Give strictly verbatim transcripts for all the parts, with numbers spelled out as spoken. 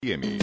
M.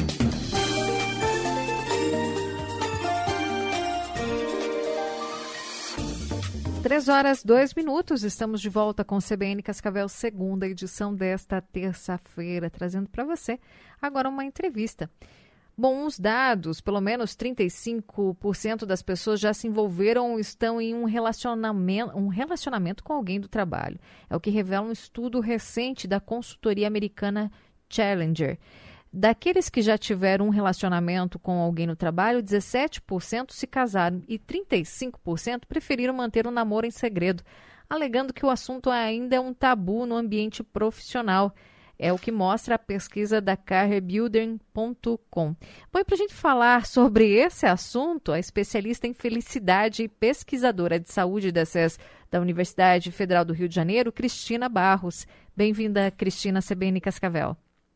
Três horas, dois minutos, estamos de volta com o C B N Cascavel, segunda edição desta terça-feira, trazendo para você agora uma entrevista. Bom, os dados, pelo menos trinta e cinco por cento das pessoas já se envolveram ou estão em um relacionamento, um relacionamento com alguém do trabalho. É o que revela um estudo recente da consultoria americana Challenger. Daqueles que já tiveram um relacionamento com alguém no trabalho, dezessete por cento se casaram e trinta e cinco por cento preferiram manter o namoro em segredo, alegando que o assunto ainda é um tabu no ambiente profissional. É o que mostra a pesquisa da career builder ponto com. Bom, e para a gente falar sobre esse assunto, a especialista em felicidade e pesquisadora de saúde da S E S da Universidade Federal do Rio de Janeiro, Cristina Barros. Bem-vinda, Cristina, C B N Cascavel.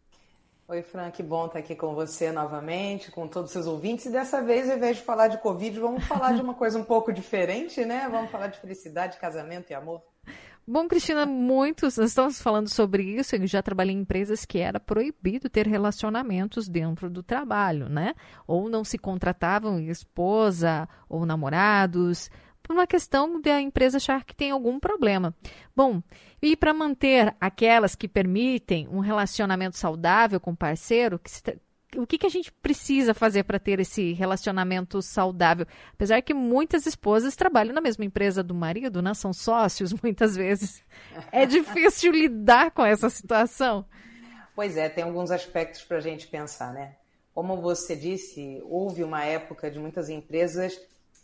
Oi, Fran, que bom estar aqui com você novamente, com todos os seus ouvintes. E dessa vez, ao invés de falar de Covid, vamos falar de uma coisa um pouco diferente, né? Vamos falar de felicidade, casamento e amor. Bom, Cristina, muitos, nós estamos falando sobre isso, eu já trabalhei em empresas que era proibido ter relacionamentos dentro do trabalho, né? Ou não se contratavam esposa ou namorados, por uma questão da empresa achar que tem algum problema. Bom, e para manter aquelas que permitem um relacionamento saudável com o parceiro, que se, o que, que a gente precisa fazer para ter esse relacionamento saudável? Apesar que muitas esposas trabalham na mesma empresa do marido, né? São sócios muitas vezes. É difícil lidar com essa situação. Pois é, tem alguns aspectos para a gente pensar, né? Como você disse, houve uma época de muitas empresas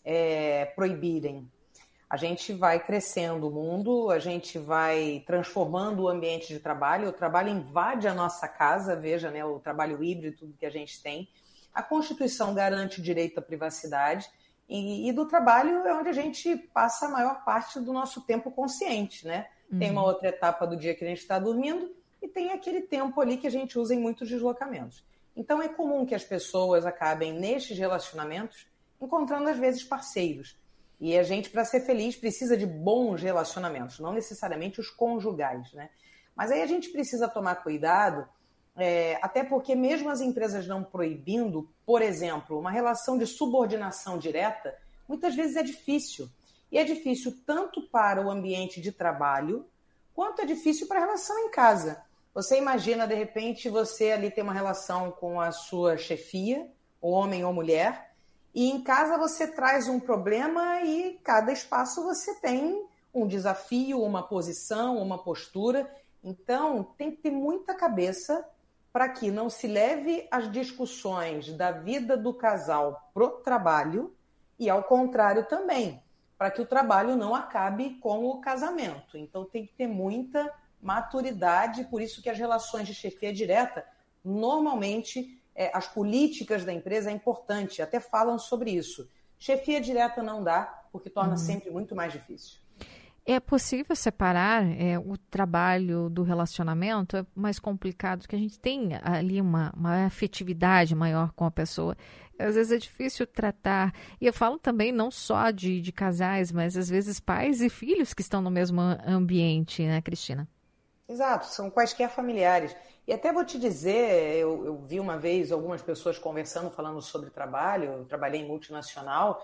É, proibirem. A gente vai crescendo o mundo, a gente vai transformando o ambiente de trabalho, o trabalho invade a nossa casa, veja, né, o trabalho híbrido, tudo que a gente tem. A Constituição garante o direito à privacidade e, e do trabalho é onde a gente passa a maior parte do nosso tempo consciente, né? Uhum. Tem uma outra etapa do dia que a gente está dormindo e tem aquele tempo ali que a gente usa em muitos deslocamentos. Então é comum que as pessoas acabem nestes relacionamentos encontrando, às vezes, parceiros. E a gente, para ser feliz, precisa de bons relacionamentos, não necessariamente os conjugais, né? Mas aí a gente precisa tomar cuidado, é, até porque mesmo as empresas não proibindo, por exemplo, uma relação de subordinação direta, muitas vezes é difícil. E é difícil tanto para o ambiente de trabalho, quanto é difícil para a relação em casa. Você imagina, de repente, você ali ter uma relação com a sua chefia, ou homem ou mulher, e em casa você traz um problema e cada espaço você tem um desafio, uma posição, uma postura. Então, tem que ter muita cabeça para que não se leve as discussões da vida do casal para o trabalho e, ao contrário, também, para que o trabalho não acabe com o casamento. Então, tem que ter muita maturidade, por isso que as relações de chefia direta, normalmente, É, as políticas da empresa é importante, até falam sobre isso. Chefia direta não dá, porque torna uhum. sempre muito mais difícil. É possível separar é, o trabalho do relacionamento? É mais complicado, que a gente tem ali uma, uma afetividade maior com a pessoa. Às vezes é difícil tratar. E eu falo também não só de, de casais, mas às vezes pais e filhos que estão no mesmo ambiente, né, Cristina? Exato, são quaisquer familiares. E até vou te dizer, eu, eu vi uma vez algumas pessoas conversando, falando sobre trabalho, eu trabalhei em multinacional,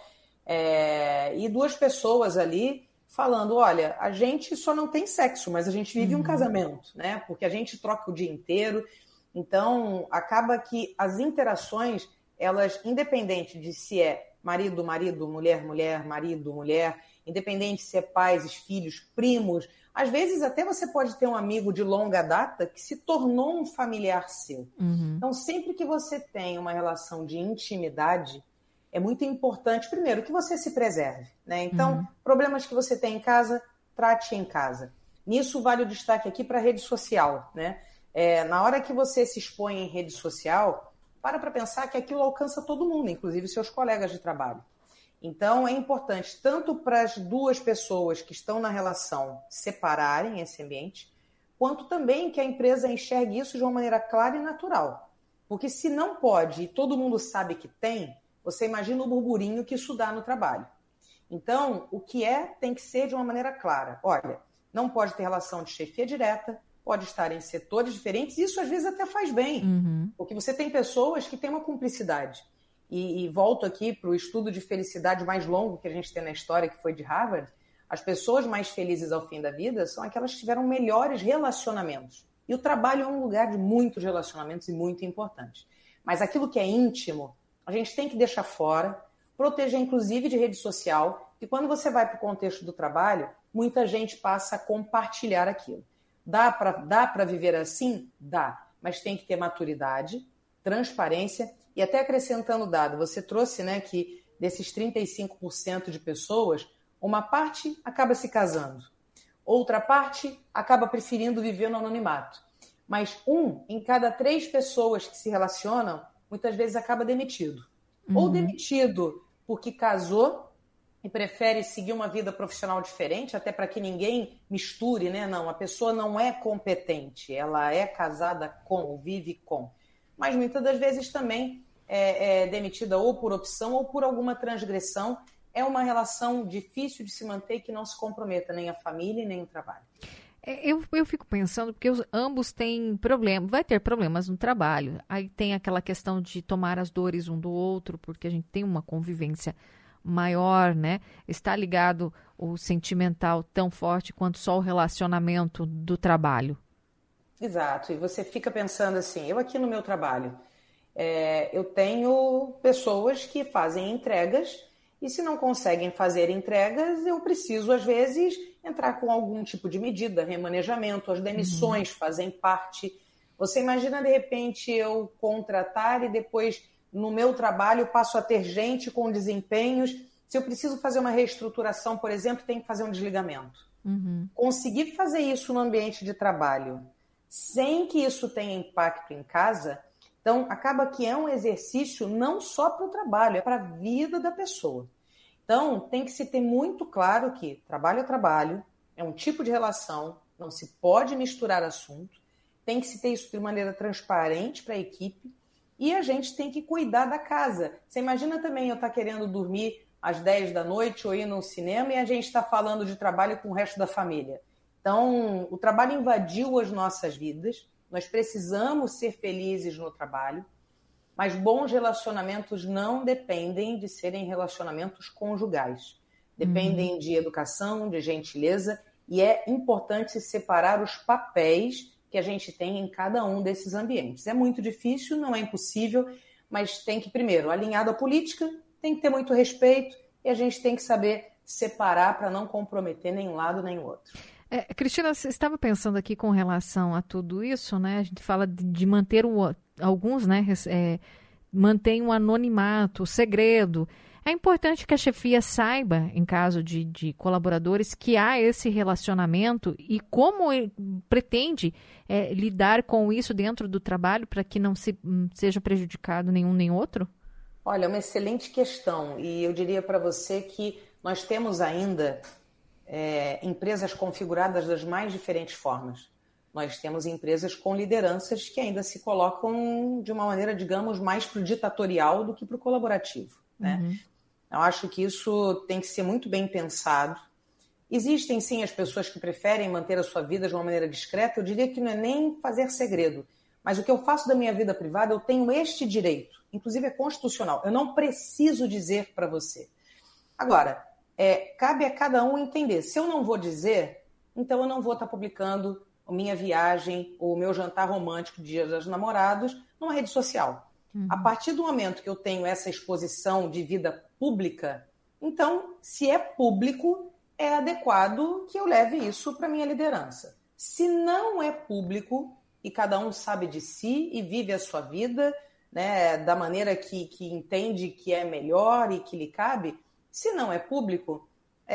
é, e duas pessoas ali falando, olha, a gente só não tem sexo, mas a gente vive uhum. um casamento, né? Porque a gente troca o dia inteiro, então acaba que as interações, elas, independente de se é marido, marido, mulher, mulher, marido, mulher, independente se é pais, filhos, primos, às vezes até você pode ter um amigo de longa data que se tornou um familiar seu. Uhum. Então, sempre que você tem uma relação de intimidade, é muito importante, primeiro, que você se preserve, né? Então, uhum. problemas que você tem em casa, trate em casa. Nisso vale o destaque aqui para a rede social, né? É, na hora que você se expõe em rede social, para para pensar que aquilo alcança todo mundo, inclusive seus colegas de trabalho. Então, é importante, tanto para as duas pessoas que estão na relação separarem esse ambiente, quanto também que a empresa enxergue isso de uma maneira clara e natural. Porque se não pode e todo mundo sabe que tem, você imagina o burburinho que isso dá no trabalho. Então, o que é tem que ser de uma maneira clara. Olha, não pode ter relação de chefia direta, pode estar em setores diferentes, e isso às vezes até faz bem, uhum. porque você tem pessoas que têm uma cumplicidade. E, e volto aqui para o estudo de felicidade mais longo que a gente tem na história, que foi de Harvard. As pessoas mais felizes ao fim da vida são aquelas que tiveram melhores relacionamentos. E o trabalho é um lugar de muitos relacionamentos e muito importante. Mas aquilo que é íntimo, a gente tem que deixar fora, proteger inclusive de rede social, e quando você vai para o contexto do trabalho, muita gente passa a compartilhar aquilo. Dá para dá para viver assim? Dá, mas tem que ter maturidade, transparência e até acrescentando dado. Você trouxe, né, que desses trinta e cinco por cento de pessoas, uma parte acaba se casando, outra parte acaba preferindo viver no anonimato. Mas um em cada três pessoas que se relacionam, muitas vezes acaba demitido. Uhum. Ou demitido porque casou e prefere seguir uma vida profissional diferente, até para que ninguém misture, né? Não, a pessoa não é competente, ela é casada com, vive com. Mas muitas das vezes também é, é demitida ou por opção ou por alguma transgressão. É uma relação difícil de se manter que não se comprometa nem a família nem o trabalho. Eu, eu fico pensando, porque os, ambos têm problemas, vai ter problemas no trabalho. Aí tem aquela questão de tomar as dores um do outro, porque a gente tem uma convivência maior, né? Está ligado o sentimental tão forte quanto só o relacionamento do trabalho. Exato, e você fica pensando assim, eu aqui no meu trabalho, é, eu tenho pessoas que fazem entregas e se não conseguem fazer entregas, eu preciso às vezes entrar com algum tipo de medida, remanejamento, as demissões uhum. fazem parte. Você imagina de repente eu contratar e depois no meu trabalho passo a ter gente com desempenhos. Se eu preciso fazer uma reestruturação, por exemplo, tem que fazer um desligamento. Uhum. Conseguir fazer isso no ambiente de trabalho sem que isso tenha impacto em casa, então acaba que é um exercício não só para o trabalho, é para a vida da pessoa. Então tem que se ter muito claro que trabalho é trabalho, é um tipo de relação, não se pode misturar assunto, tem que se ter isso de maneira transparente para a equipe e a gente tem que cuidar da casa. Você imagina também eu estar querendo dormir às dez da noite ou ir no cinema e a gente está falando de trabalho com o resto da família. Então, o trabalho invadiu as nossas vidas, nós precisamos ser felizes no trabalho, mas bons relacionamentos não dependem de serem relacionamentos conjugais. Dependem uhum. de educação, de gentileza, e é importante separar os papéis que a gente tem em cada um desses ambientes. É muito difícil, não é impossível, mas tem que, primeiro, alinhado à política, tem que ter muito respeito e a gente tem que saber separar para não comprometer nem um lado nem o outro. É, Cristina, você estava pensando aqui com relação a tudo isso, né? A gente fala de, de manter o, alguns, né? É, mantém o anonimato, o segredo. É importante que a chefia saiba, em caso de, de colaboradores, que há esse relacionamento e como ele pretende é, lidar com isso dentro do trabalho para que não se, seja prejudicado nenhum nem outro? Olha, é uma excelente questão e eu diria para você que nós temos ainda é, empresas configuradas das mais diferentes formas. Nós temos empresas com lideranças que ainda se colocam de uma maneira, digamos, mais para o ditatorial do que para o colaborativo, né? Uhum. Eu acho que isso tem que ser muito bem pensado. Existem, sim, as pessoas que preferem manter a sua vida de uma maneira discreta. Eu diria que não é nem fazer segredo. Mas o que eu faço da minha vida privada, eu tenho este direito. Inclusive é constitucional. Eu não preciso dizer para você. Agora, é, cabe a cada um entender. Se eu não vou dizer, então eu não vou estar publicando a minha viagem ou o meu jantar romântico Dia dos Namorados numa rede social. Uhum. A partir do momento que eu tenho essa exposição de vida pública, então, se é público, é adequado que eu leve isso para a minha liderança. Se não é público, e cada um sabe de si e vive a sua vida, né, da maneira que, que entende que é melhor e que lhe cabe, se não é público,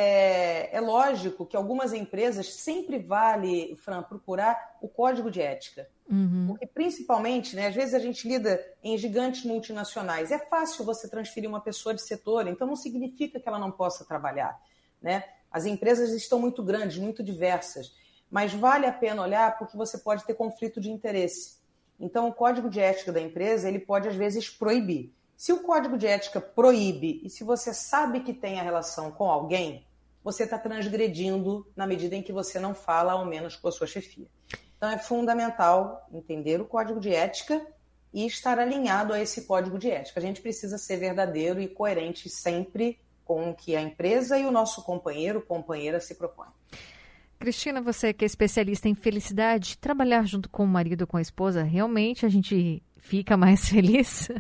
é, é lógico que algumas empresas sempre vale, Fran, procurar o código de ética. Uhum. Porque principalmente, né, às vezes a gente lida em gigantes multinacionais. É fácil você transferir uma pessoa de setor, então não significa que ela não possa trabalhar, né? As empresas estão muito grandes, muito diversas, mas vale a pena olhar porque você pode ter conflito de interesse. Então o código de ética da empresa, ele pode às vezes proibir. Se o código de ética proíbe e se você sabe que tem a relação com alguém, você está transgredindo na medida em que você não fala, ao menos, com a sua chefia. Então, é fundamental entender o código de ética e estar alinhado a esse código de ética. A gente precisa ser verdadeiro e coerente sempre com o que a empresa e o nosso companheiro, companheira se propõem. Cristina, você que é especialista em felicidade, trabalhar junto com o marido ou com a esposa, realmente a gente fica mais feliz?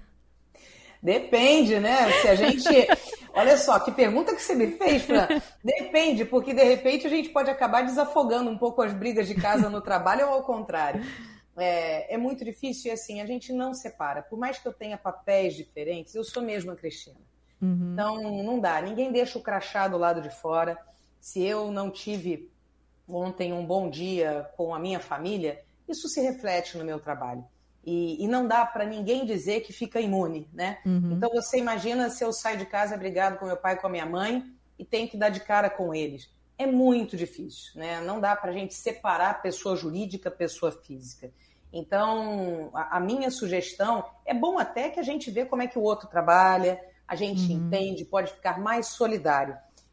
Depende, né? Se a gente... Olha só, que pergunta que você me fez, Fran. Depende, porque de repente a gente pode acabar desafogando um pouco as brigas de casa no trabalho ou ao contrário. É, é muito difícil e assim, a gente não separa. Por mais que eu tenha papéis diferentes, eu sou mesmo a Cristina. Uhum. Então, não dá. Ninguém deixa o crachá do lado de fora. Se eu não tive ontem um bom dia com a minha família, isso se reflete no meu trabalho. E, e não dá para ninguém dizer que fica imune, né? Uhum. Então você imagina se eu saio de casa brigado com meu pai e com a minha mãe e tenho que dar de cara com eles. É muito difícil, né? Não dá para a gente separar pessoa jurídica, pessoa física. Então, a, a minha sugestão, é bom até que a gente vê como é que o outro trabalha, a gente uhum. entende, pode ficar mais solidário.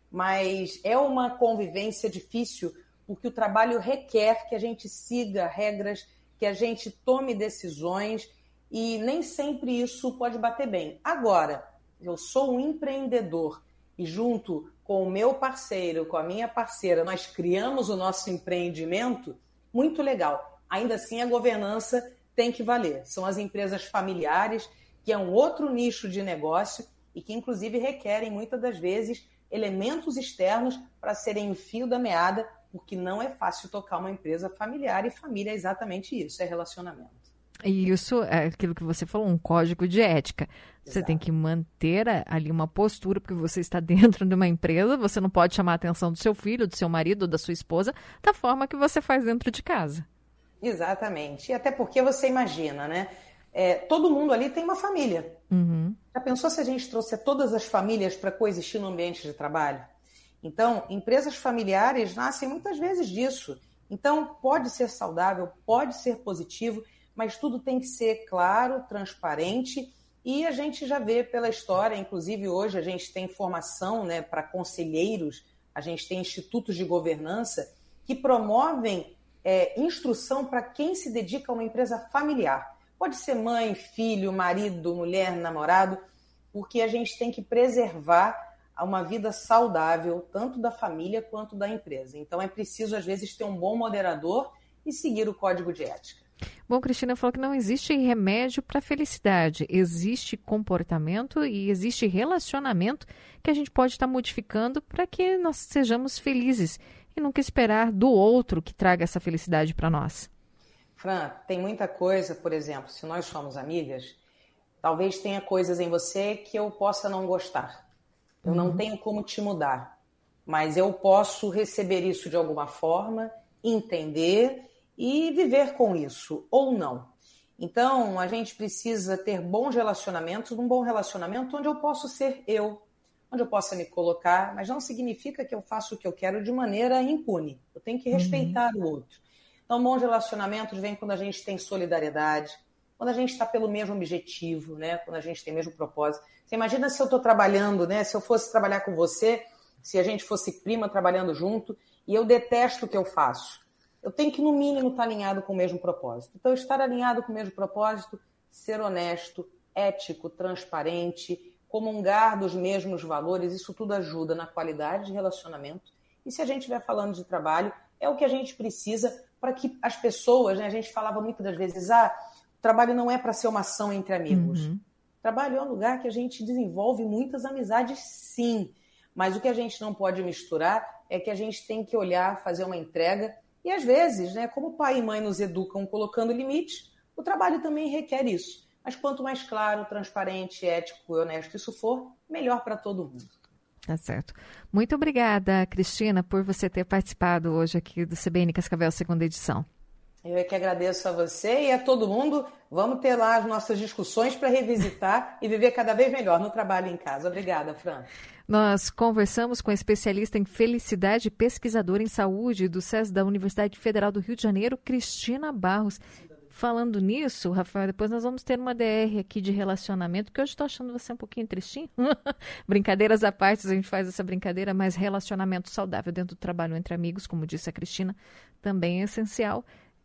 Mas é uma convivência difícil porque o trabalho requer que a gente siga regras, que a gente tome decisões e nem sempre isso pode bater bem. Agora, eu sou um empreendedor e junto com o meu parceiro, com a minha parceira, nós criamos o nosso empreendimento, muito legal. Ainda assim, a governança tem que valer. São as empresas familiares, que é um outro nicho de negócio e que, inclusive, requerem, muitas das vezes, elementos externos para serem o fio da meada, porque não é fácil tocar uma empresa familiar e família é exatamente isso, é relacionamento. E isso é aquilo que você falou, um código de ética. Você Exato. Tem que manter ali uma postura, porque você está dentro de uma empresa, você não pode chamar a atenção do seu filho, do seu marido, da sua esposa, da forma que você faz dentro de casa. Exatamente. E até porque você imagina, né? É, todo mundo ali tem uma família. Uhum. Já pensou se a gente trouxe todas as famílias para coexistir no ambiente de trabalho? Então, empresas familiares nascem muitas vezes disso. Então, pode ser saudável, pode ser positivo, mas tudo tem que ser claro, transparente, e a gente já vê pela história, inclusive hoje a gente tem formação, né, para conselheiros, a gente tem institutos de governança que promovem é, instrução para quem se dedica a uma empresa familiar. Pode ser mãe, filho, marido, mulher, namorado, porque a gente tem que preservar a uma vida saudável, tanto da família quanto da empresa. Então, é preciso, às vezes, ter um bom moderador e seguir o código de ética. Bom, Cristina falou que não existe remédio para a felicidade. Existe comportamento e existe relacionamento que a gente pode estar modificando para que nós sejamos felizes e nunca esperar do outro que traga essa felicidade para nós. Fran, tem muita coisa, por exemplo, se nós somos amigas, talvez tenha coisas em você que eu possa não gostar. Eu uhum. não tenho como te mudar, mas eu posso receber isso de alguma forma, entender e viver com isso, ou não. Então, a gente precisa ter bons relacionamentos, um bom relacionamento onde eu posso ser eu, onde eu possa me colocar, mas não significa que eu faço o que eu quero de maneira impune. Eu tenho que respeitar uhum. o outro. Então, bons relacionamentos vêm quando a gente tem solidariedade, quando a gente está pelo mesmo objetivo, né? Quando a gente tem o mesmo propósito. Você imagina se eu estou trabalhando, né? Se eu fosse trabalhar com você, se a gente fosse prima trabalhando junto, e eu detesto o que eu faço. Eu tenho que, no mínimo, estar alinhado com o mesmo propósito. Então, estar alinhado com o mesmo propósito, ser honesto, ético, transparente, comungar dos mesmos valores, isso tudo ajuda na qualidade de relacionamento. E se a gente estiver falando de trabalho, é o que a gente precisa para que as pessoas, né? A gente falava muitas das vezes, ah, o trabalho não é para ser uma ação entre amigos. Uhum. O trabalho é um lugar que a gente desenvolve muitas amizades, sim. Mas o que a gente não pode misturar é que a gente tem que olhar, fazer uma entrega. E às vezes, né, como pai e mãe nos educam colocando limites, o trabalho também requer isso. Mas quanto mais claro, transparente, ético e honesto isso for, melhor para todo mundo. Tá certo. Muito obrigada, Cristina, por você ter participado hoje aqui do C B N Cascavel, segunda edição. Eu é que agradeço a você e a todo mundo. Vamos ter lá as nossas discussões para revisitar e viver cada vez melhor no trabalho e em casa. Obrigada, Fran. Nós conversamos com a especialista em felicidade e pesquisadora em saúde do SES da Universidade Federal do Rio de Janeiro, Cristina Barros. Falando nisso, Rafael, depois nós vamos ter uma D R aqui de relacionamento, que hoje estou achando você um pouquinho tristinho. Brincadeiras à parte, a gente faz essa brincadeira, mas relacionamento saudável dentro do trabalho entre amigos, como disse a Cristina, também é essencial.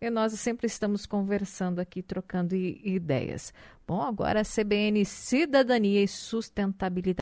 e nós sempre estamos conversando aqui, trocando ideias. Bom, agora a C B N Cidadania e Sustentabilidade.